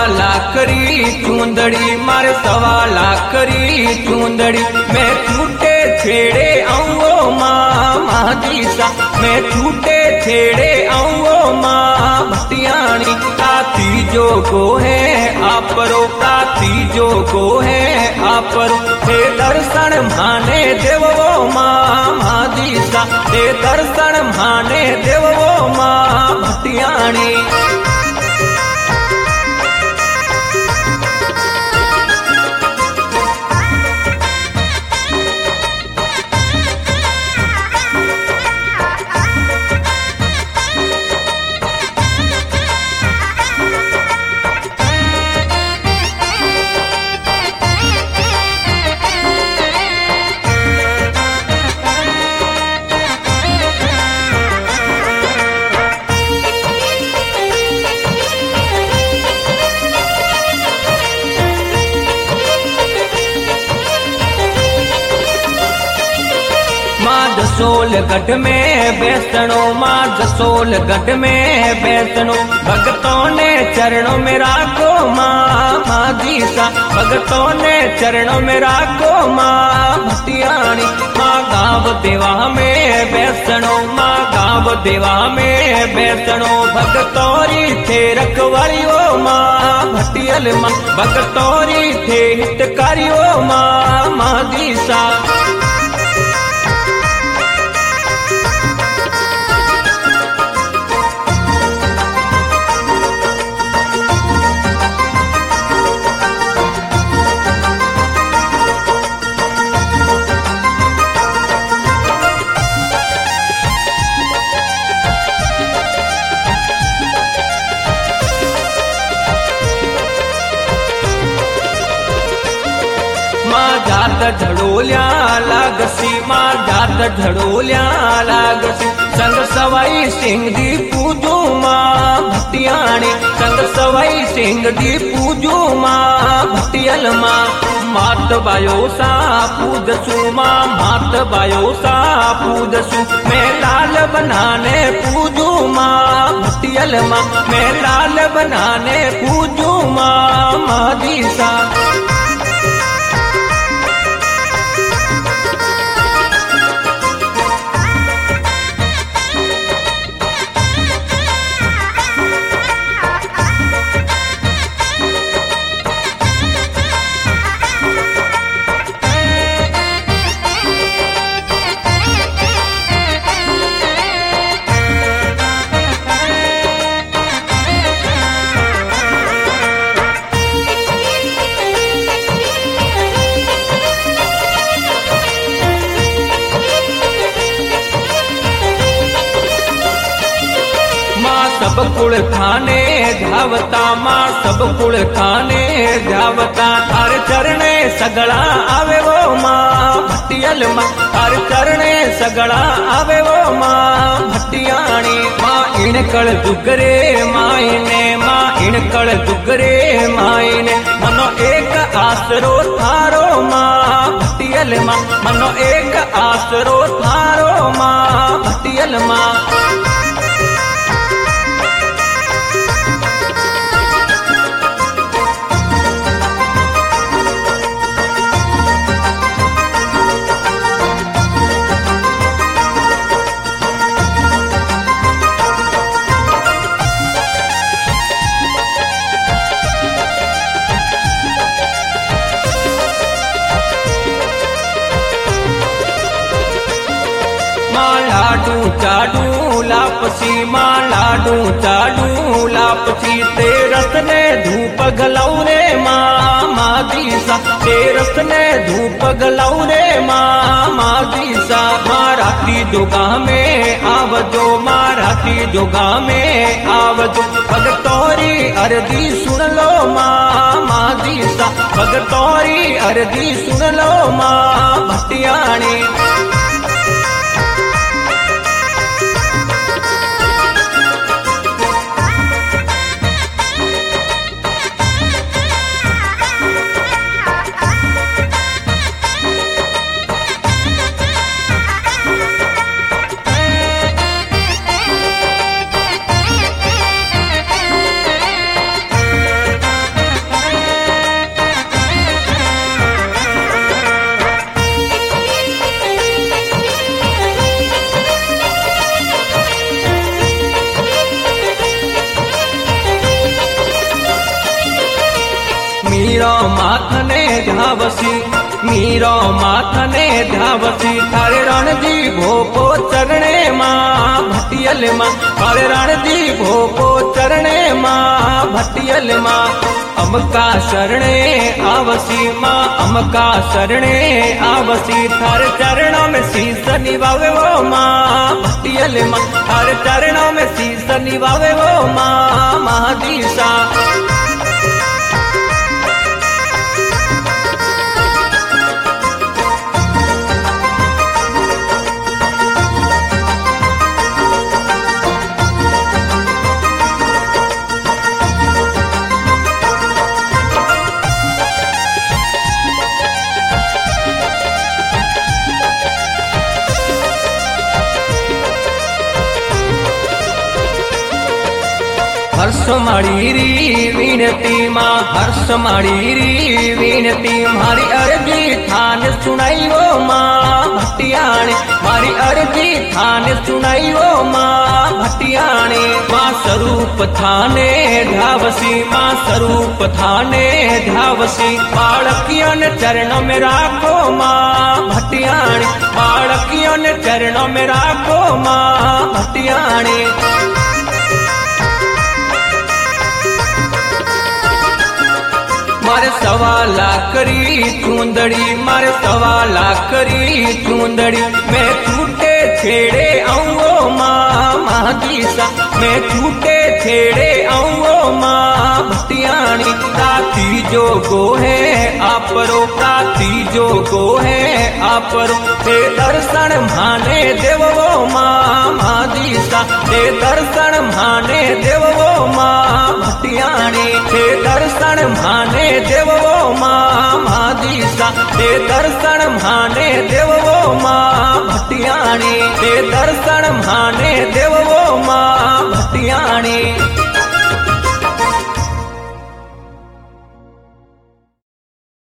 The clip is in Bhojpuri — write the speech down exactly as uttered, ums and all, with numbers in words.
लाख री चूंदड़ी मारे सवा लाख री चूंदड़ी मैं छूटे छेड़े आऊं माँ महादीसा मैं छूटे छेड़े आऊं माँ भटियाणी काती जो को है आपरो काती जो को है आपरो हे दर्शन माने देवो माँ महादीसा हे दर्शन माने देवो माँ भटियाणी जसोलगढ़ में बैसणो माँ जसोलगढ़ में बैसणो भगतों ने चरणों में राखो माँ महादीसा भगतों ने चरणों में राखो माँ भटियाणी माँ गाँव देवा में बैसणो माँ गाँव देवा में बैसणो भगतौरी थे रखवारियो माँ भटियल माँ भगतौरी थे हितकारियो माँ महादीसा जात झड़ोलिया लागसी माँ जात झड़ोलिया लागसी संग सवाई सिंह दी पूजो माँ भटियाणी संग सवाई सिंह दी पूजो माँ भटियल माँ मात बायो सा पूजसु माँ मात बायो सा पूजसु मैं लाल बनाने पूजो माँ भटियल माँ मैं लाल बनाने पूजो माँ महादीसा सब कुल खाने धावता माँ सब कुल खाने धावता हर चरणे सगड़ा आवे वो माँ भटियल माँ हर चरणे सगड़ा आवे वो माँ भटियाणी माँ इणकल दुगरे मायने माँ इणकल दुगरे मायने मनो एक आसरो थारो माँ भटियल माँ मनो एक आसरो थारो माँ भटियल माँ लाडू चाडू लापसी माँ लाडू चाडू लापसी तेरस ने धूप गलाऊ रे माँ महादीसा तेरस ने धूप गलाऊ रे माँ महादीसा माँ राती जोगा में आवजो माँ राती जोगा में आवजो भगतौरी अरदी सुन लो माँ महादीसा भगतौरी अरदी सुन लो माँ भटियाणी मीरो माथने धावसी मीरो माथने धावसी थारे रणजी भोपो चरणे मां भटियल मां थारे रणजी भोपो चरणे मां भटियल मां अमका शरणे आवसी मां अमका शरणे आवसी थारे चरणों में शीस निभावे वो मां भटियल मां थारे चरणों में शीस निभावे वो मां महादीसा हर्ष माड़ी विनती मां हर्ष माड़ी विनती मारी अर्जी थान सुनाई वो मां भटियाणी मारी अर्जी थान सुनाई वो मां भटियाणी मां स्वरूप थाने धावसी मां स्वरूप थाने धावसी बालकियों ने चरणों में राखो मां भटियाणी बालकियों ने चरणों में राखो मां भटियाणी मारे सवा लाखरी चूंदड़ी मारे सवा लाखरी चूंदड़ी मैं छूटे छेड़े आऊँ मां महादीसा मैं छूटे छेड़े आऊँ मां भटियाणी राती जो गो है आपरो राती जो गो है आपरो ते दर्शन माने देवो मां महादीसा ते दर्शन माने देवो मां भटियाणी ते दर्शन माने देवो मां महादीसा ते दर्शन माने देवो मां भटियाणी ते दर्शन माने देवो मां भटियाणी।